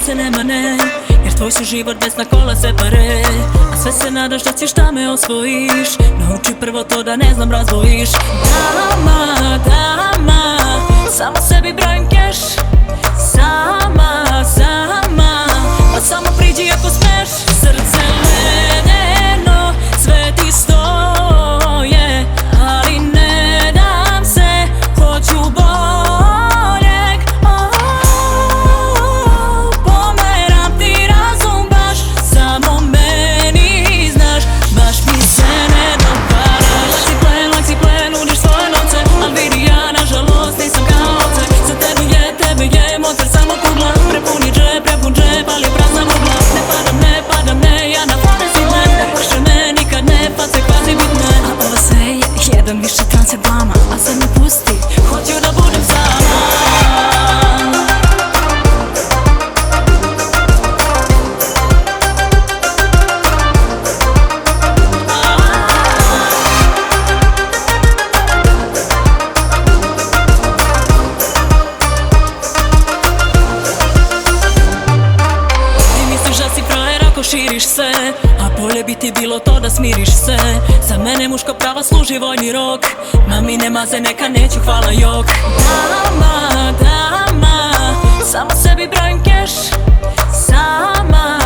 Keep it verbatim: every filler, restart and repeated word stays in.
se nema ne, jer tvoj si život bez na kola se pare. A sve se nadaš da ćeš da me osvojiš, nauči prvo to da ne znam razvojiš. Dama, dama, samo sebi brojim keš. Sama, sama, pa samo priđi ako smeš. Srce ledeno, sve ti stoje, ali ne dam se, hoću boljeg. Oh, pomeram ti razum baš, samo meni znaš, baš mi se ne dopada. Lak si plen, lak si plen, nudiš svoje novce, al vidi ja nažalost nisam kao ovce. Za tebe je, tebe je motor samo kugla, prepuni džep, prepun džep, ali je prazna mugla. Ne padam, ne padam, ne, ja na fone si ne, ne paše me nikad ne, face kvazi bitne. A ovo sve je jedan više trance blama, a sad me pusti, hoću da budem sama. Širiš se, a bolje bi ti bilo to da smiriš se. Za mene muško prava služi vojni rok, mamine maze neka neću, hvala jok. Dama, dama, samo sebi brojim keš. Sama